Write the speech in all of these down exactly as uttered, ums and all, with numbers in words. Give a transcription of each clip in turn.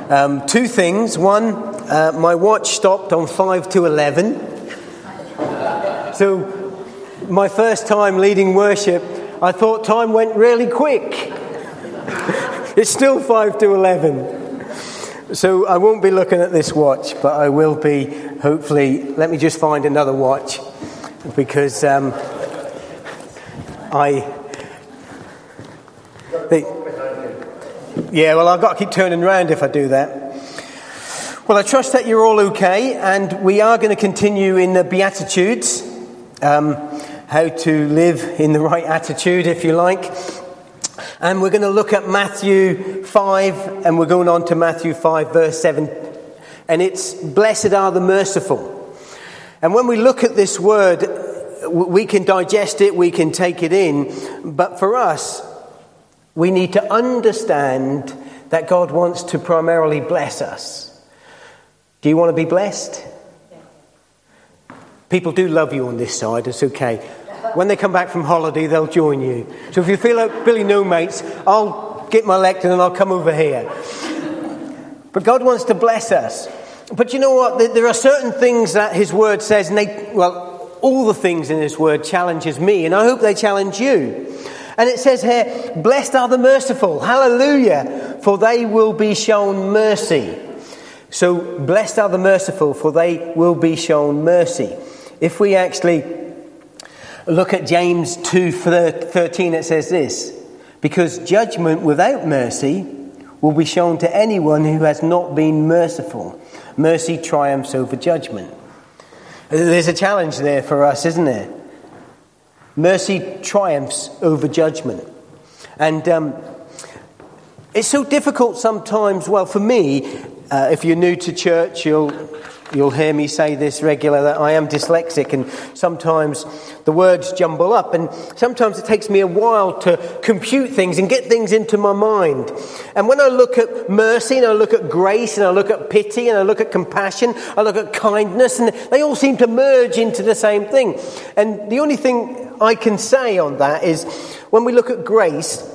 Um, two things. One, uh, my watch stopped on five to eleven. So, my first time leading worship, I thought time went really quick. It's still five to eleven. So, I won't be looking at this watch, but I will be, hopefully, let me just find another watch. Because um, I... The, yeah, well, I've got to keep turning around if I do that. Well, I trust that you're all okay, and we are going to continue in the Beatitudes, um, how to live in the right attitude, if you like. And we're going to look at Matthew five, and we're going on to Matthew five, verse seven. And it's, blessed are the merciful. And when we look at this word, we can digest it, we can take it in, but for us, we need to understand that God wants to primarily bless us. Do you want to be blessed? People do love you on this side, it's okay. When they come back from holiday, they'll join you. So if you feel like Billy No Mates, I'll get my lectern and I'll come over here. But God wants to bless us. But you know what? There are certain things that His Word says, and they, well, all the things in His Word challenges me, and I hope they challenge you. And it says here, blessed are the merciful, hallelujah, for they will be shown mercy. So, blessed are the merciful, for they will be shown mercy. If we actually look at James two thirteen, it says this, because judgment without mercy will be shown to anyone who has not been merciful. Mercy triumphs over judgment. There's a challenge there for us, isn't there? Mercy triumphs over judgment. And um, it's so difficult sometimes, well, for me, uh, if you're new to church, you'll you'll hear me say this regularly, that I am dyslexic, and sometimes the words jumble up, and sometimes it takes me a while to compute things and get things into my mind. And when I look at mercy, and I look at grace, and I look at pity, and I look at compassion, I look at kindness, and they all seem to merge into the same thing. And the only thing I can say on that is, when we look at grace,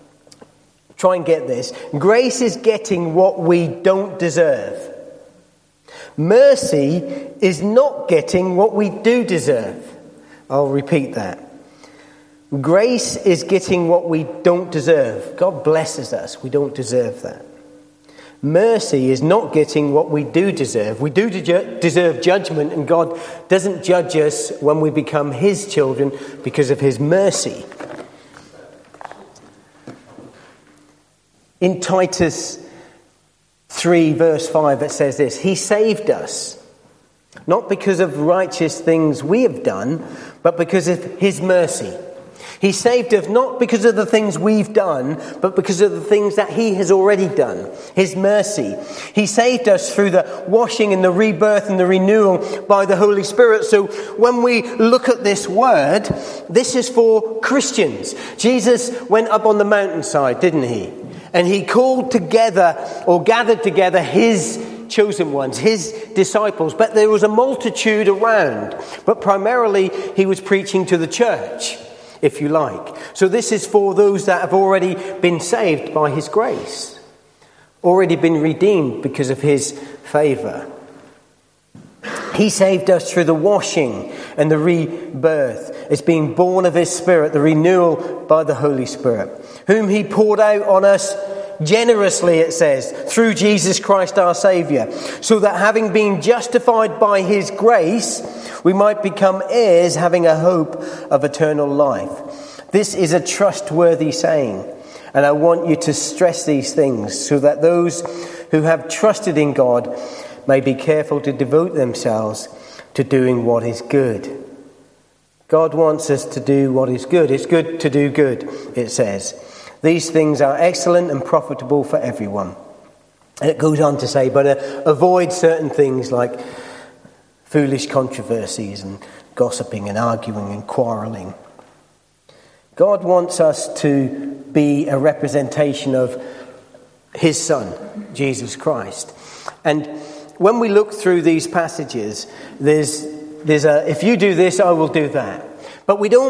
try and get this, grace is getting what we don't deserve. Mercy is not getting what we do deserve. I'll repeat that. Grace is getting what we don't deserve. God blesses us. We don't deserve that. Mercy is not getting what we do deserve. We do de- deserve judgment, and God doesn't judge us when we become His children because of His mercy. In Titus three verse five, it says this, He saved us, not because of righteous things we have done, but because of His mercy. He saved us not because of the things we've done, but because of the things that He has already done. His mercy. He saved us through the washing and the rebirth and the renewal by the Holy Spirit. So when we look at this word, this is for Christians. Jesus went up on the mountainside, didn't He? And He called together or gathered together His chosen ones, His disciples. But there was a multitude around. But primarily He was preaching to the church, if you like. So this is for those that have already been saved by His grace. Already been redeemed because of His favour. He saved us through the washing and the rebirth. It's being born of His Spirit, the renewal by the Holy Spirit, whom He poured out on us generously, it says, through Jesus Christ our Saviour, so that having been justified by His grace, we might become heirs, having a hope of eternal life. This is a trustworthy saying, and I want you to stress these things so that those who have trusted in God may be careful to devote themselves to doing what is good. God wants us to do what is good. It's good to do good, it says. These things are excellent and profitable for everyone. And it goes on to say, but uh, avoid certain things like foolish controversies and gossiping and arguing and quarrelling. God wants us to be a representation of His Son, Jesus Christ. And when we look through these passages, there's there's a, if you do this, I will do that. But we don't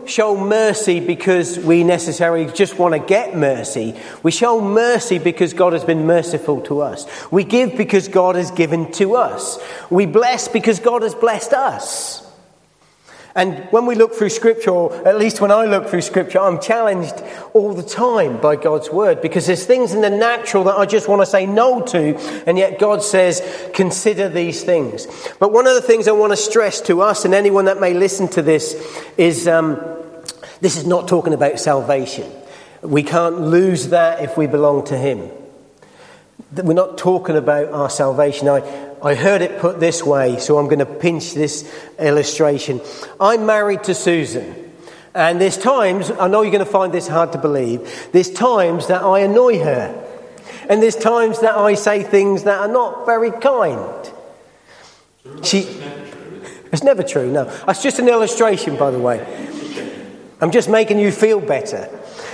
show mercy because we necessarily just want to get mercy. We show mercy because God has been merciful to us. We give because God has given to us. We bless because God has blessed us. And when we look through Scripture, or at least when I look through Scripture, I'm challenged all the time by God's Word, because there's things in the natural that I just want to say no to, and yet God says, consider these things. But one of the things I want to stress to us and anyone that may listen to this is um, this is not talking about salvation. We can't lose that if we belong to Him. We're not talking about our salvation. I, I heard it put this way, so I'm going to pinch this illustration. I'm married to Susan, and there's times, I know you're going to find this hard to believe, there's times that I annoy her, and there's times that I say things that are not very kind. She, it's never true, no. That's just an illustration, by the way. I'm just making you feel better.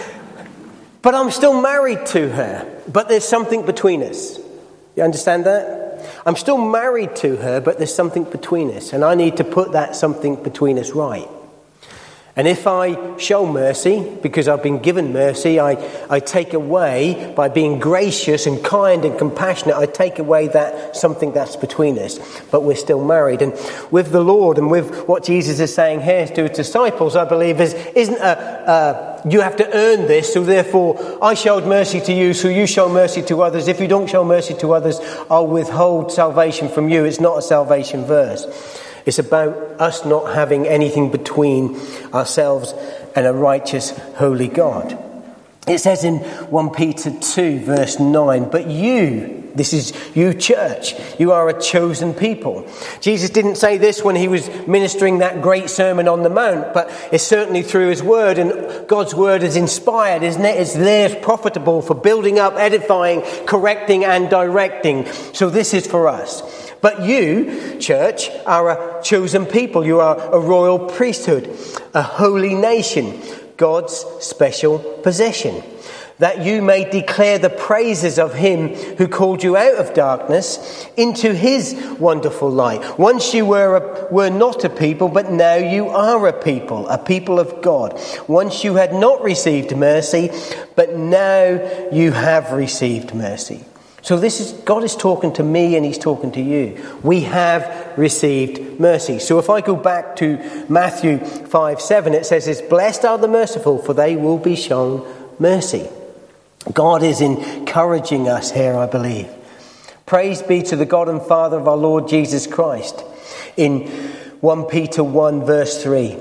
But I'm still married to her, but there's something between us. You understand that? I'm still married to her, but there's something between us, and I need to put that something between us right. And if I show mercy, because I've been given mercy, I, I take away, by being gracious and kind and compassionate, I take away that something that's between us, but we're still married. And with the Lord and with what Jesus is saying here to his disciples, I believe is, isn't a, a you have to earn this, so therefore I showed mercy to you, so you show mercy to others. If you don't show mercy to others, I'll withhold salvation from you. It's not a salvation verse. It's about us not having anything between ourselves and a righteous, holy God. It says in First Peter two, verse nine, but you, this is you church, you are a chosen people. Jesus didn't say this when he was ministering that great Sermon on the Mount, but it's certainly through his word, and God's word is inspired, isn't it? It's there, it's profitable for building up, edifying, correcting and directing. So this is for us. But you, church, are a chosen people. You are a royal priesthood, a holy nation, God's special possession, that you may declare the praises of him who called you out of darkness into his wonderful light. Once you were a, were not a people, but now you are a people, a people of God. Once you had not received mercy, but now you have received mercy. So this is, God is talking to me and he's talking to you. We have received mercy. So if I go back to Matthew five seven, it says this, blessed are the merciful, for they will be shown mercy. God is encouraging us here, I believe. Praise be to the God and Father of our Lord Jesus Christ. In First Peter one verse three.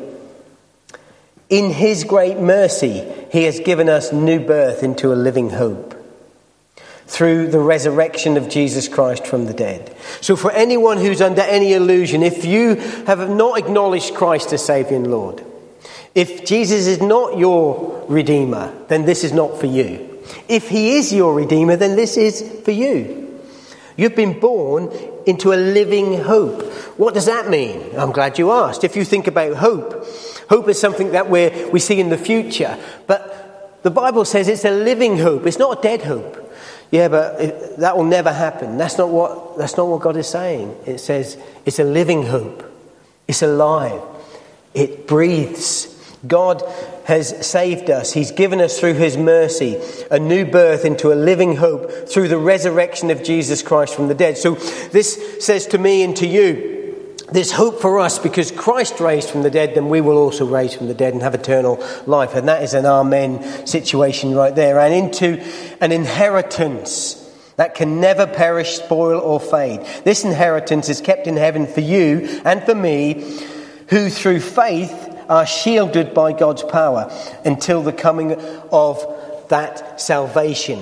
In his great mercy, he has given us new birth into a living hope, through the resurrection of Jesus Christ from the dead. So for anyone who's under any illusion, if you have not acknowledged Christ as Saviour and Lord, if Jesus is not your Redeemer, then this is not for you. If he is your Redeemer, then this is for you. You've been born into a living hope. What does that mean? I'm glad you asked. If you think about hope, hope is something that we we see in the future. But the Bible says it's a living hope. It's not a dead hope. Yeah, but it, that will never happen. That's not what that's not what God is saying. It says it's a living hope. It's alive. It breathes. God has saved us. He's given us through his mercy a new birth into a living hope through the resurrection of Jesus Christ from the dead. So this says to me and to you, there's hope for us because Christ raised from the dead, then we will also raise from the dead and have eternal life. And that is an amen situation right there. And into an inheritance that can never perish, spoil or fade. This inheritance is kept in heaven for you and for me, who through faith are shielded by God's power until the coming of that salvation.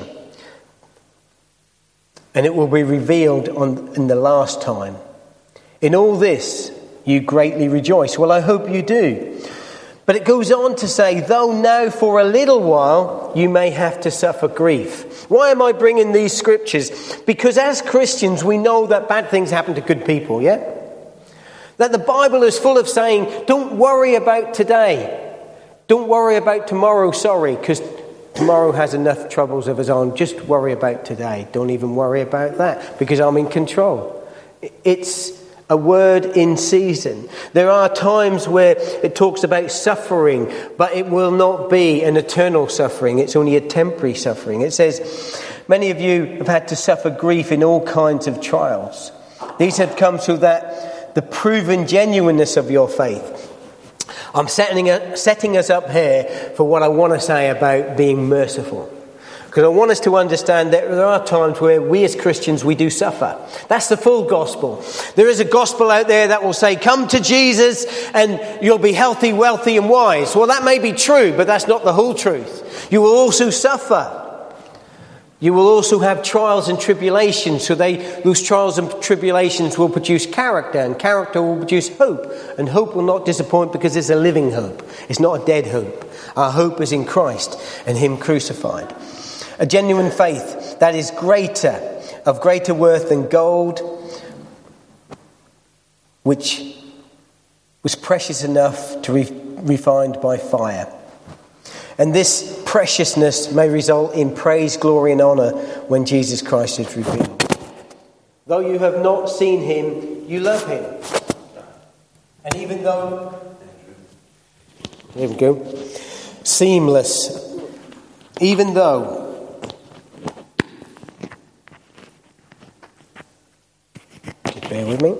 And it will be revealed on in the last time. In all this, you greatly rejoice. Well, I hope you do. But it goes on to say, though now for a little while you may have to suffer grief. Why am I bringing these scriptures? Because as Christians, we know that bad things happen to good people, yeah? That the Bible is full of saying, don't worry about today. Don't worry about tomorrow, sorry, because tomorrow has enough troubles of its own. Just worry about today. Don't even worry about that, because I'm in control. It's a word in season. There are times where it talks about suffering, but it will not be an eternal suffering. It's only a temporary suffering. It says, many of you have had to suffer grief in all kinds of trials. These have come so that the proven genuineness of your faith. I'm setting, setting us up here for what I want to say about being merciful. Because I want us to understand that there are times where we as Christians, we do suffer. That's the full gospel. There is a gospel out there that will say, come to Jesus and you'll be healthy, wealthy and wise. Well, that may be true, but that's not the whole truth. You will also suffer. You will also have trials and tribulations. So they, those trials and tribulations will produce character, and character will produce hope. And hope will not disappoint because it's a living hope. It's not a dead hope. Our hope is in Christ and Him crucified. A genuine faith that is greater, of greater worth than gold, which was precious enough to be refined by fire. And this preciousness may result in praise, glory and honour when Jesus Christ is revealed. Though you have not seen Him, you love Him. And even though... There we go. Seamless. Even though... Bear with me.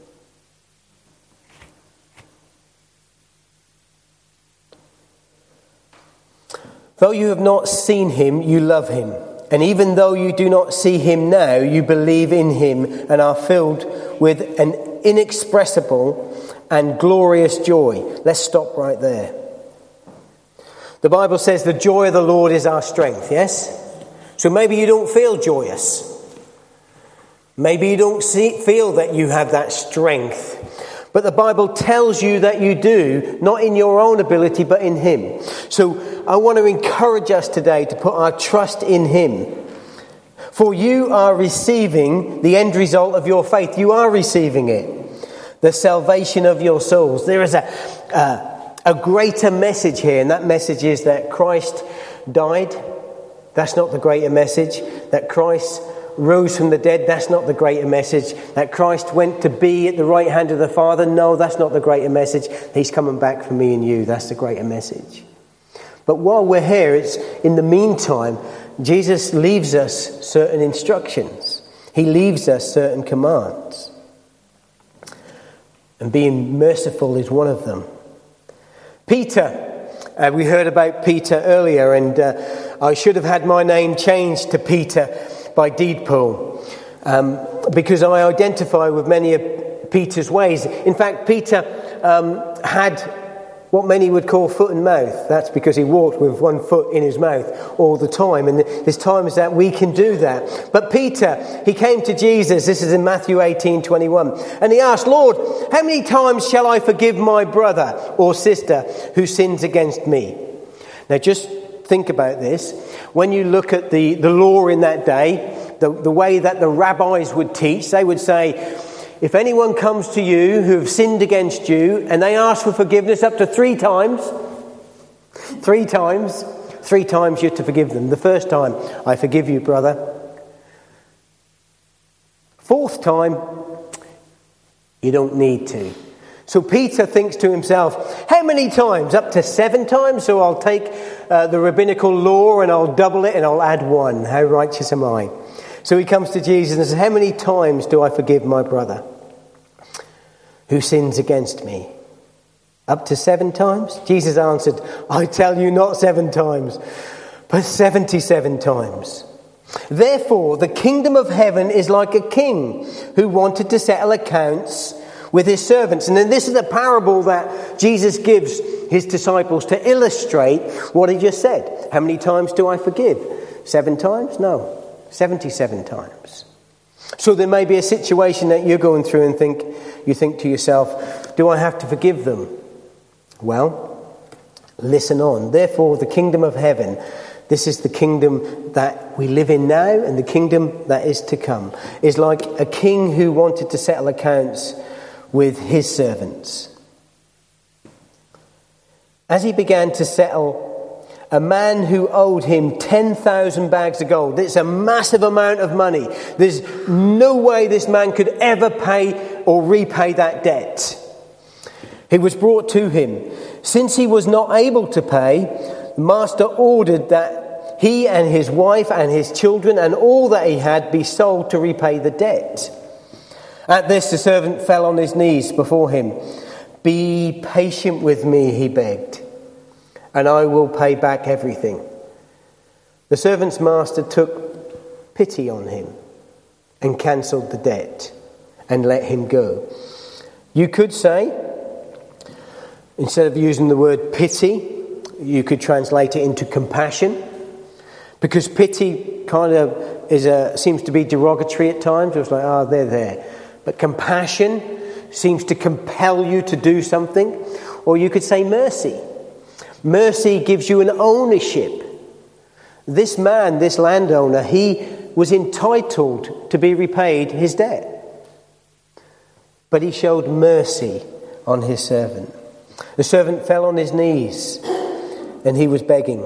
Though you have not seen Him, you love Him. And even though you do not see Him now, you believe in Him and are filled with an inexpressible and glorious joy. Let's stop right there. The Bible says the joy of the Lord is our strength, yes? So maybe you don't feel joyous. Maybe you don't see, feel that you have that strength. But the Bible tells you that you do, not in your own ability, but in Him. So I want to encourage us today to put our trust in Him. For you are receiving the end result of your faith. You are receiving it. The salvation of your souls. There is a, a, a greater message here, and that message is that Christ died. That's not the greater message. That Christ rose from the dead, that's not the greater message. That Christ went to be at the right hand of the Father, no, that's not the greater message. He's coming back for me and you, that's the greater message. But while we're here, it's in the meantime, Jesus leaves us certain instructions. He leaves us certain commands. And being merciful is one of them. Peter, uh, we heard about Peter earlier, and uh, I should have had my name changed to Peter by deed pool, um, because I identify with many of Peter's ways. In fact, Peter um, had what many would call foot and mouth. That's because he walked with one foot in his mouth all the time. And there's times that we can do that. But Peter, he came to Jesus. This is in Matthew eighteen twenty-one. And he asked, Lord, how many times shall I forgive my brother or sister who sins against me? Now just think about this. When you look at the, the law in that day, the, the way that the rabbis would teach, they would say, if anyone comes to you who have sinned against you and they ask for forgiveness up to three times, three times, three times you're to forgive them. The first time, I forgive you, brother. Fourth time, you don't need to. So Peter thinks to himself, how many times? Up to seven times? So I'll take uh, the rabbinical law and I'll double it and I'll add one. How righteous am I? So he comes to Jesus and says, how many times do I forgive my brother who sins against me? Up to seven times? Jesus answered, I tell you not seven times, but seventy-seven times. Therefore, the kingdom of heaven is like a king who wanted to settle accounts with his servants. And then this is a parable that Jesus gives his disciples to illustrate what he just said. How many times do I forgive? Seven times? No. seventy-seven times. So there may be a situation that you're going through and think, you think to yourself, do I have to forgive them? Well, listen on. Therefore, the kingdom of heaven, this is the kingdom that we live in now and the kingdom that is to come, is like a king who wanted to settle accounts with his servants. As he began to settle a man who owed him ten thousand bags of gold. It's a massive amount of money. There's no way this man could ever pay or repay that debt. He was brought to him. Since he was not able to pay, the master ordered that he and his wife and his children and all that he had be sold to repay the debt. At this, the servant fell on his knees before him. "Be patient with me," he begged, "and I will pay back everything." The servant's master took pity on him and cancelled the debt and let him go. You could say, instead of using the word pity, you could translate it into compassion, because pity kind of is a seems to be derogatory at times. It's like, oh, they're there. But compassion seems to compel you to do something. Or you could say mercy. Mercy gives you an ownership. This man, this landowner, he was entitled to be repaid his debt. But he showed mercy on his servant. The servant fell on his knees and he was begging.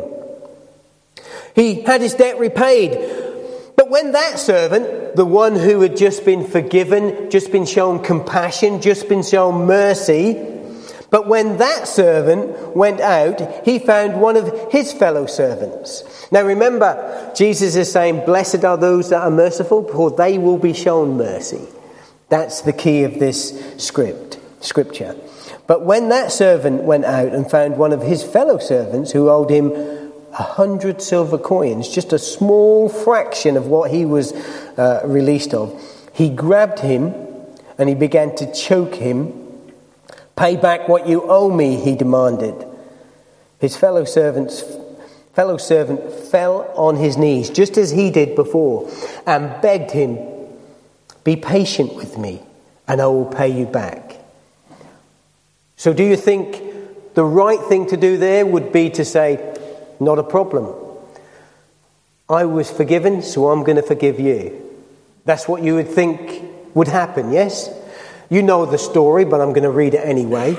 He had his debt repaid. But when that servant, the one who had just been forgiven, just been shown compassion, just been shown mercy, but when that servant went out, he found one of his fellow servants. Now remember, Jesus is saying, "Blessed are those that are merciful, for they will be shown mercy." That's the key of this script, scripture. But when that servant went out and found one of his fellow servants who owed him a hundred silver coins, just a small fraction of what he was uh, released of, he grabbed him and he began to choke him. "Pay back what you owe me," he demanded. His fellow servants, fellow servant fell on his knees, just as he did before, and begged him, "Be patient with me, and I will pay you back." So do you think the right thing to do there would be to say, "Not a problem. I was forgiven, so I'm going to forgive you"? That's what you would think would happen, yes? You know the story, but I'm going to read it anyway.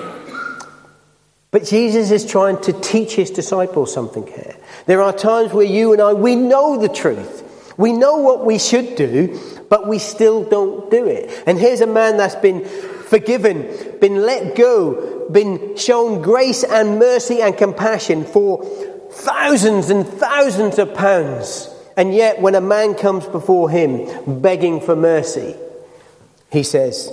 But Jesus is trying to teach his disciples something here. There are times where you and I, we know the truth. We know what we should do, but we still don't do it. And here's a man that's been forgiven, been let go, been shown grace and mercy and compassion for thousands and thousands of pounds. And yet when a man comes before him begging for mercy, he says,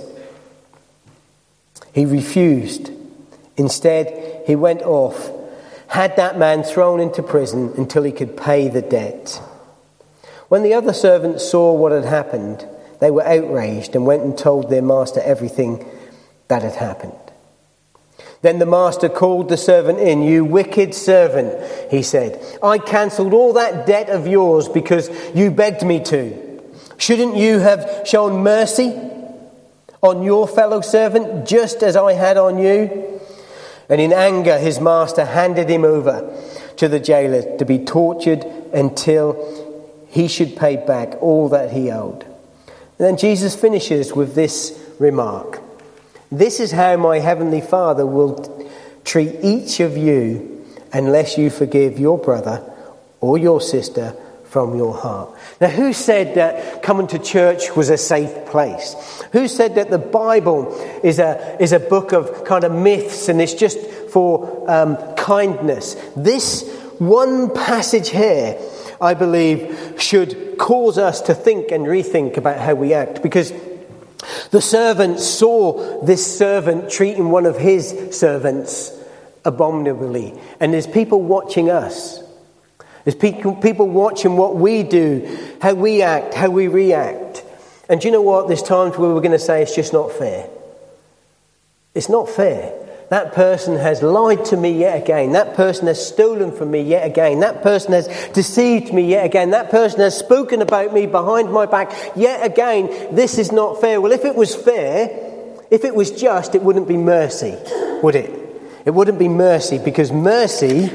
he refused. Instead, he went off, had that man thrown into prison until he could pay the debt. When the other servants saw what had happened, they were outraged and went and told their master everything that had happened. Then the master called the servant in. "You wicked servant," he said, "I cancelled all that debt of yours because you begged me to. Shouldn't you have shown mercy on your fellow servant just as I had on you?" And in anger, his master handed him over to the jailer to be tortured until he should pay back all that he owed. And then Jesus finishes with this remark: "This is how my heavenly Father will treat each of you unless you forgive your brother or your sister from your heart." Now, who said that coming to church was a safe place? Who said that the Bible is a is a book of kind of myths and it's just for um, kindness? This one passage here, I believe, should cause us to think and rethink about how we act, because the servant saw this servant treating one of his servants abominably. And there's people watching us. There's people, people watching what we do, how we act, how we react. And do you know what? There's times where we're going to say it's just not fair. It's not fair. That person has lied to me yet again. That person has stolen from me yet again. That person has deceived me yet again. That person has spoken about me behind my back yet again. This is not fair. Well, if it was fair, if it was just, it wouldn't be mercy, would it? It wouldn't be mercy, because mercy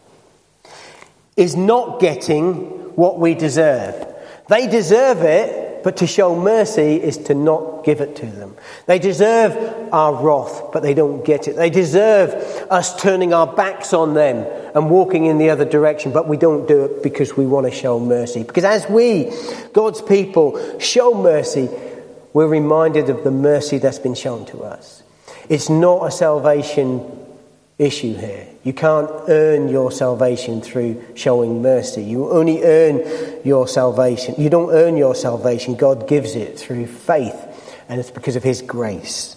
is not getting what we deserve. They deserve it, it. But to show mercy is to not give it to them. They deserve our wrath, but they don't get it. They deserve us turning our backs on them and walking in the other direction, but we don't do it because we want to show mercy. Because as we, God's people, show mercy, we're reminded of the mercy that's been shown to us. It's not a salvation issue here. You can't earn your salvation through showing mercy. You only earn your salvation. You don't earn your salvation. God gives it through faith, and it's because of his grace.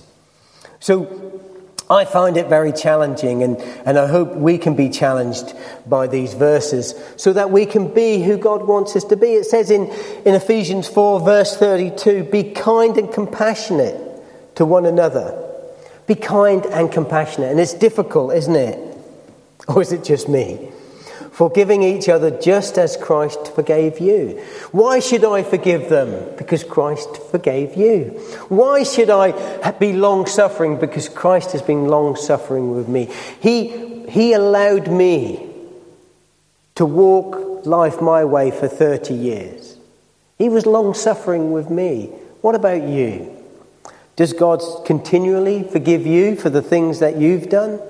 So I find it very challenging, and, and I hope we can be challenged by these verses so that we can be who God wants us to be. It says in, in Ephesians four, verse thirty-two, be kind and compassionate to one another. Be kind and compassionate. And it's difficult, isn't it? Or is it just me? Forgiving each other just as Christ forgave you. Why should I forgive them? Because Christ forgave you. Why should I be long-suffering? Because Christ has been long-suffering with me. He, he allowed me to walk life my way for thirty years. He was long-suffering with me. What about you? Does God continually forgive you for the things that you've done?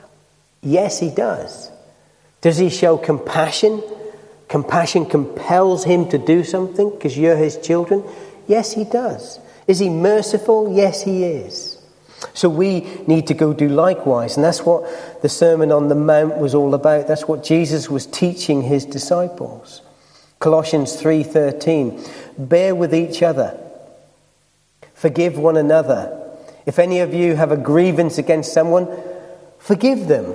Yes, he does. Does he show compassion? Compassion compels him to do something because you're his children? Yes, he does. Is he merciful? Yes, he is. So we need to go do likewise. And that's what the Sermon on the Mount was all about. That's what Jesus was teaching his disciples. Colossians three thirteen. Bear with each other. Forgive one another. If any of you have a grievance against someone, forgive them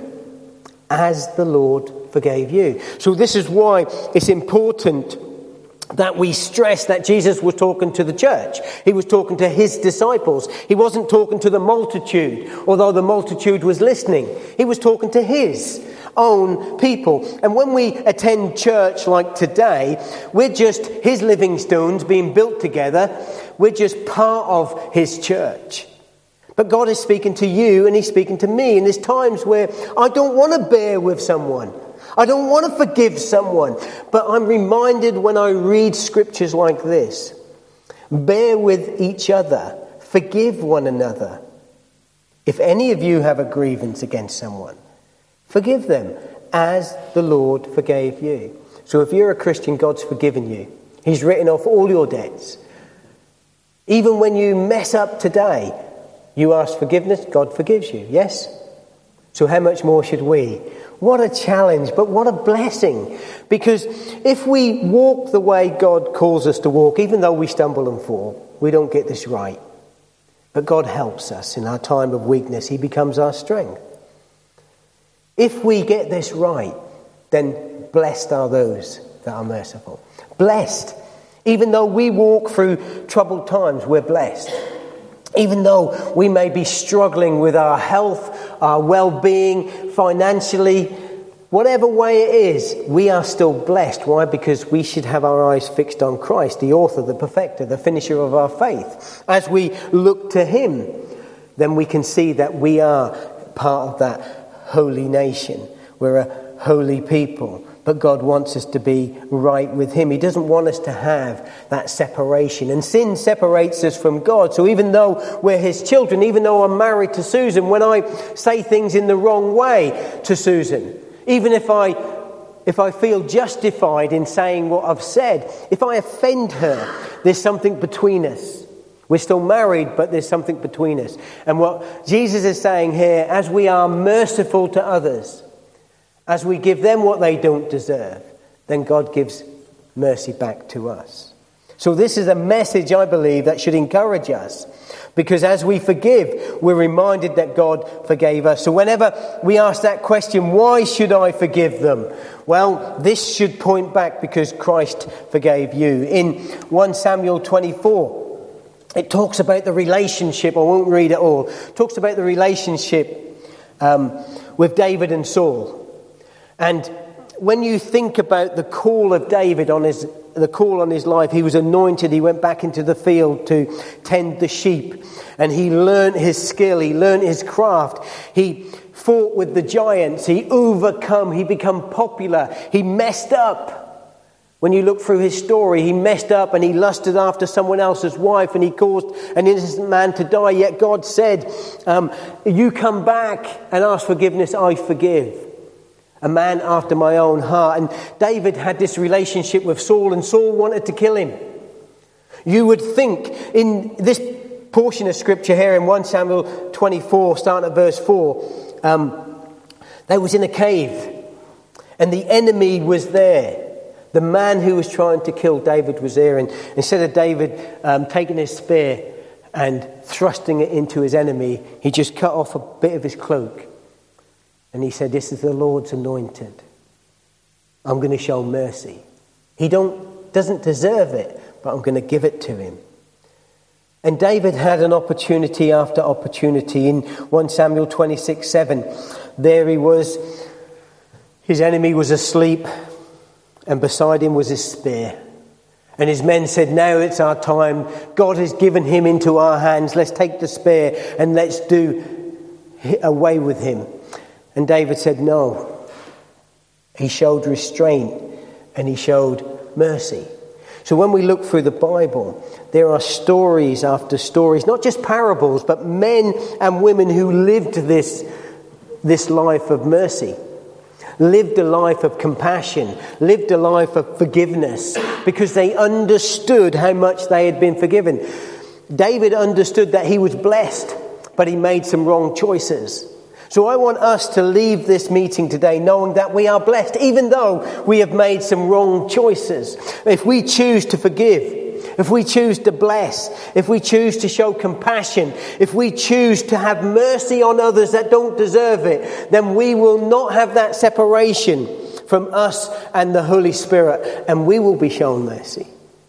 as the Lord forgave you. So this is why it's important that we stress that Jesus was talking to the church. He was talking to his disciples. He wasn't talking to the multitude, although the multitude was listening. He was talking to his own people. And when we attend church like today, we're just his living stones being built together. We're just part of his church. But God is speaking to you and he's speaking to me. And there's times where I don't want to bear with someone. I don't want to forgive someone. But I'm reminded when I read scriptures like this. Bear with each other. Forgive one another. If any of you have a grievance against someone, forgive them as the Lord forgave you. So if you're a Christian, God's forgiven you. He's written off all your debts. Even when you mess up today, you ask forgiveness, God forgives you. Yes? So how much more should we? What a challenge, but what a blessing. Because if we walk the way God calls us to walk, even though we stumble and fall, we don't get this right. But God helps us in our time of weakness. He becomes our strength. If we get this right, then blessed are those that are merciful. Blessed. Even though we walk through troubled times, we're blessed. Even though we may be struggling with our health, our well-being, financially, whatever way it is, we are still blessed. Why? Because we should have our eyes fixed on Christ, the author, the perfecter, the finisher of our faith. As we look to him, then we can see that we are part of that holy nation. We're a holy people. But God wants us to be right with him. He doesn't want us to have that separation. And sin separates us from God. So even though we're his children, even though I'm married to Susan, when I say things in the wrong way to Susan, even if I if I feel justified in saying what I've said, if I offend her, there's something between us. We're still married, but there's something between us. And what Jesus is saying here, as we are merciful to others, as we give them what they don't deserve, then God gives mercy back to us. So this is a message, I believe, that should encourage us. Because as we forgive, we're reminded that God forgave us. So whenever we ask that question, why should I forgive them? Well, this should point back because Christ forgave you. In First Samuel twenty-four, it talks about the relationship. I won't read it all. It talks about the relationship um, with David and Saul. And when you think about the call of David on his, the call on his life, he was anointed. He went back into the field to tend the sheep, and he learned his skill. He learned his craft. He fought with the giants. He overcome. He became popular. He messed up, When you look through his story, he messed up and he lusted after someone else's wife and he caused an innocent man to die. Yet God said, um, you come back and ask forgiveness, I forgive. A man after my own heart. And David had this relationship with Saul, and Saul wanted to kill him. You would think in this portion of scripture here in First Samuel twenty-four, starting at verse four, um, they was in a cave and the enemy was there. The man who was trying to kill David was there, and instead of David um, taking his spear and thrusting it into his enemy, he just cut off a bit of his cloak. And he said, this is the Lord's anointed. I'm going to show mercy. He don't doesn't deserve it, but I'm going to give it to him. And David had an opportunity after opportunity. In First Samuel twenty-six seven, there he was. His enemy was asleep, and beside him was his spear. And his men said, now it's our time. God has given him into our hands. Let's take the spear and let's do away with him. And David said, no. He showed restraint and he showed mercy. So when we look through the Bible, there are stories after stories, not just parables, but men and women who lived this, this life of mercy. Lived a life of compassion, lived a life of forgiveness, because they understood how much they had been forgiven. David understood that he was blessed, but he made some wrong choices. So I want us to leave this meeting today knowing that we are blessed, even though we have made some wrong choices. If we choose to forgive, if we choose to bless, if we choose to show compassion, if we choose to have mercy on others that don't deserve it, then we will not have that separation from us and the Holy Spirit, and we will be shown mercy.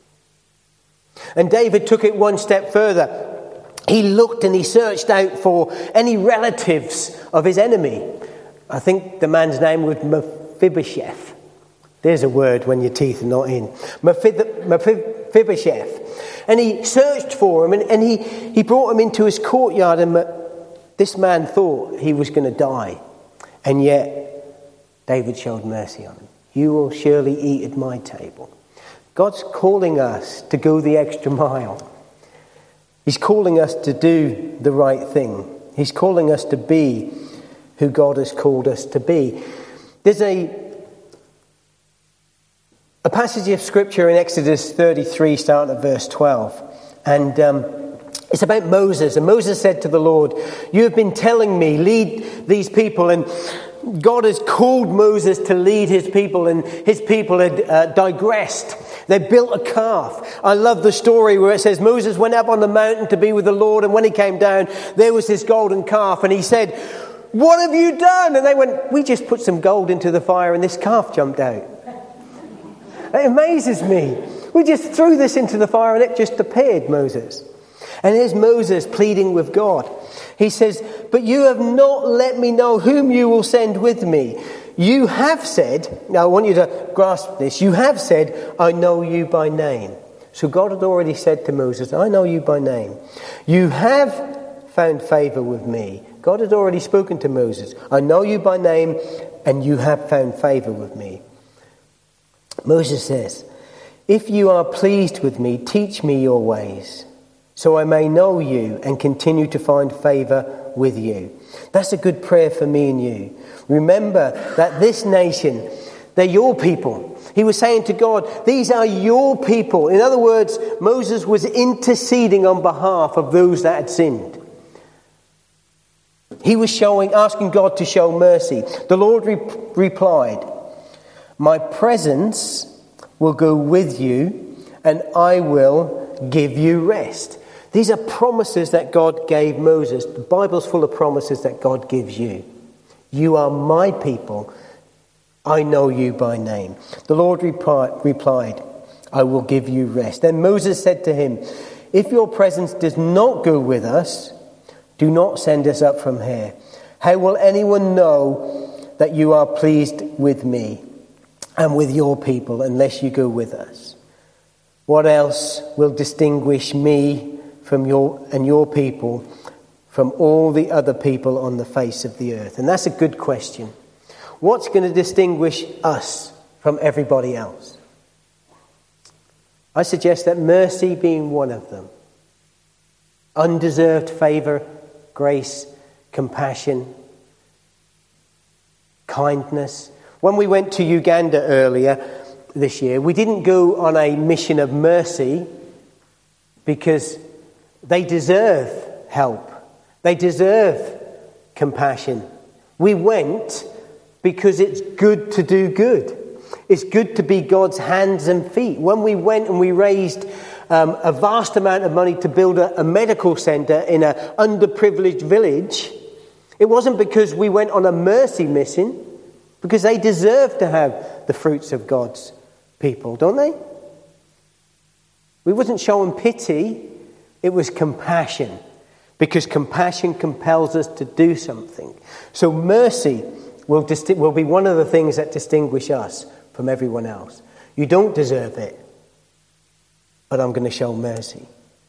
And David took it one step further. He looked and he searched out for any relatives of his enemy. I think the man's name was Mephibosheth. There's a word when your teeth are not in. Mephibosheth. And he searched for him, and, and he, he brought him into his courtyard, and this man thought he was going to die. And yet David showed mercy on him. You will surely eat at my table. God's calling us to go the extra mile. He's calling us to do the right thing. He's calling us to be who God has called us to be. There's a A passage of scripture in Exodus thirty-three, starting at verse twelve. And um, it's about Moses. And Moses said to the Lord, you have been telling me, lead these people. And God has called Moses to lead his people. And his people had uh, digressed. They built a calf. I love the story where it says Moses went up on the mountain to be with the Lord. And when he came down, there was this golden calf. And he said, what have you done? And they went, we just put some gold into the fire and this calf jumped out. It amazes me. We just threw this into the fire and it just appeared, Moses. And here's Moses pleading with God. He says, but you have not let me know whom you will send with me. You have said, now I want you to grasp this, you have said, I know you by name. So God had already said to Moses, I know you by name. You have found favor with me. God had already spoken to Moses. I know you by name and you have found favor with me. Moses says, if you are pleased with me, teach me your ways, so I may know you and continue to find favor with you. That's a good prayer for me and you. Remember that this nation, they're your people. He was saying to God, these are your people. In other words, Moses was interceding on behalf of those that had sinned. He was showing, asking God to show mercy. The Lord re- replied, my presence will go with you and I will give you rest. These are promises that God gave Moses. The Bible's full of promises that God gives you. You are my people. I know you by name. The Lord replied, I will give you rest. Then Moses said to him, if your presence does not go with us, do not send us up from here. How will anyone know that you are pleased with me and with your people unless you go with us? What else will distinguish me from your and your people from all the other people on the face of the earth? And that's a good question. What's going to distinguish us from everybody else? I suggest that mercy being one of them. Undeserved favour, grace, compassion, kindness. When we went to Uganda earlier this year, we didn't go on a mission of mercy because they deserve help. They deserve compassion. We went because it's good to do good. It's good to be God's hands and feet. When we went and we raised um, a vast amount of money to build a, a medical centre in an underprivileged village, it wasn't because we went on a mercy mission, because they deserve to have the fruits of God's people, don't they? We wasn't showing pity, it was compassion, because compassion compels us to do something. So mercy will, disti- will be one of the things that distinguish us from everyone else. You don't deserve it, but I'm going to show mercy.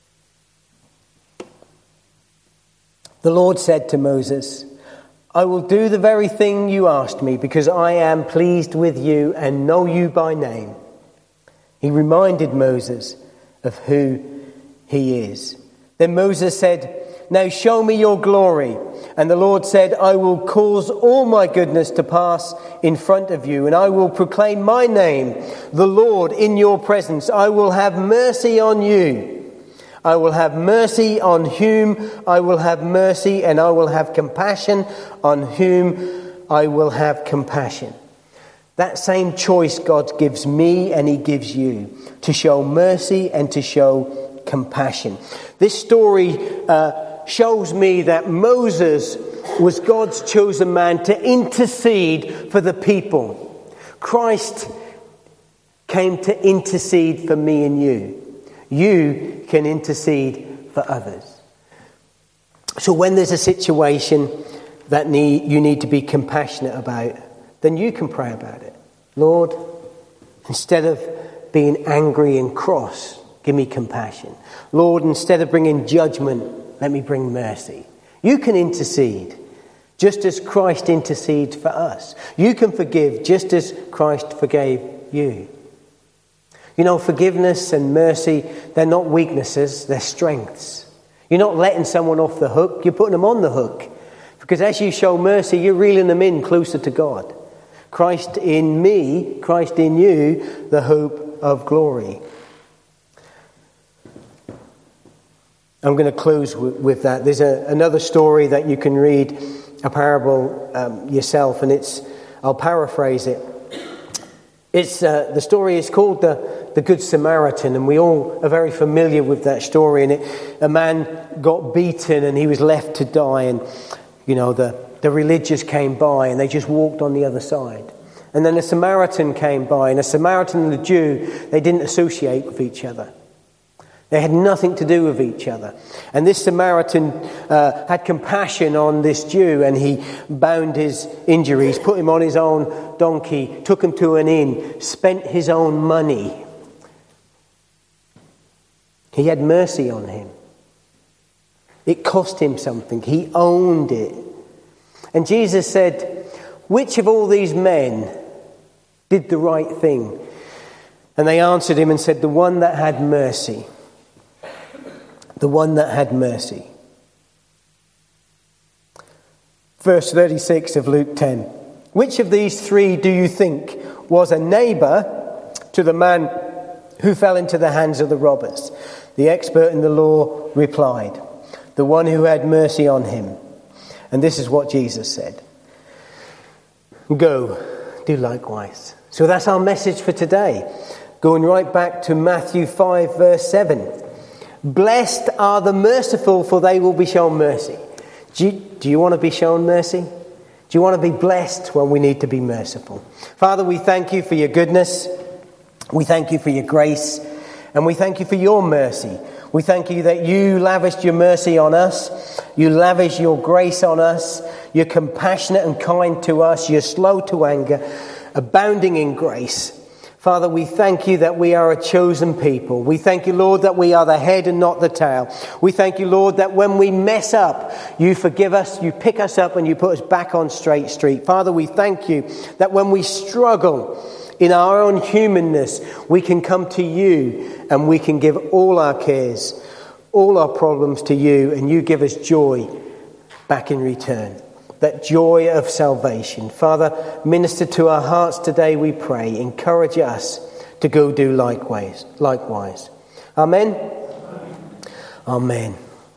The Lord said to Moses, I will do the very thing you asked me, because I am pleased with you and know you by name. He reminded Moses of who he is. Then Moses said, now show me your glory. And the Lord said, I will cause all my goodness to pass in front of you, and I will proclaim my name, the Lord, in your presence. I will have mercy on you. I will have mercy on whom I will have mercy, and I will have compassion on whom I will have compassion. That same choice God gives me and he gives you, to show mercy and to show compassion. This story uh, shows me that Moses was God's chosen man to intercede for the people. Christ came to intercede for me and you. You can intercede for others. So when there's a situation that need, you need to be compassionate about, then you can pray about it. Lord, instead of being angry and cross, give me compassion. Lord, instead of bringing judgment, let me bring mercy. You can intercede just as Christ intercedes for us. You can forgive just as Christ forgave you. You know, forgiveness and mercy, they're not weaknesses, they're strengths. You're not letting someone off the hook, you're putting them on the hook. Because as you show mercy, you're reeling them in closer to God. Christ in me, Christ in you, the hope of glory. I'm going to close with, with that. There's a, another story that you can read, a parable um, yourself, and it's, I'll paraphrase it. It's uh, the story is called the, the Good Samaritan, and we all are very familiar with that story. And it, a man got beaten and he was left to die, and you know the, the religious came by and they just walked on the other side. And then a Samaritan came by, and a Samaritan and a Jew, they didn't associate with each other. They had nothing to do with each other. And this Samaritan uh, had compassion on this Jew, and he bound his injuries, put him on his own donkey, took him to an inn, spent his own money. He had mercy on him. It cost him something. He owned it. And Jesus said, which of all these men did the right thing? And they answered him and said, the one that had mercy. The one that had mercy. Verse thirty-six of Luke ten. Which of these three do you think was a neighbour to the man who fell into the hands of the robbers? The expert in the law replied, the one who had mercy on him. And this is what Jesus said. Go, do likewise. So that's our message for today. Going right back to Matthew five verse seven. Blessed are the merciful, for they will be shown mercy. Do you, do you want to be shown mercy? Do you want to be blessed when we need to be merciful? Father, we thank you for your goodness. We thank you for your grace. And we thank you for your mercy. We thank you that you lavished your mercy on us. You lavish your grace on us. You're compassionate and kind to us. You're slow to anger, abounding in grace. Father, we thank you that we are a chosen people. We thank you, Lord, that we are the head and not the tail. We thank you, Lord, that when we mess up, you forgive us, you pick us up and you put us back on straight street. Father, we thank you that when we struggle in our own humanness, we can come to you and we can give all our cares, all our problems to you, and you give us joy back in return. That joy of salvation. Father, minister to our hearts today, we pray. Encourage us to go do likewise. Likewise. Amen. Amen.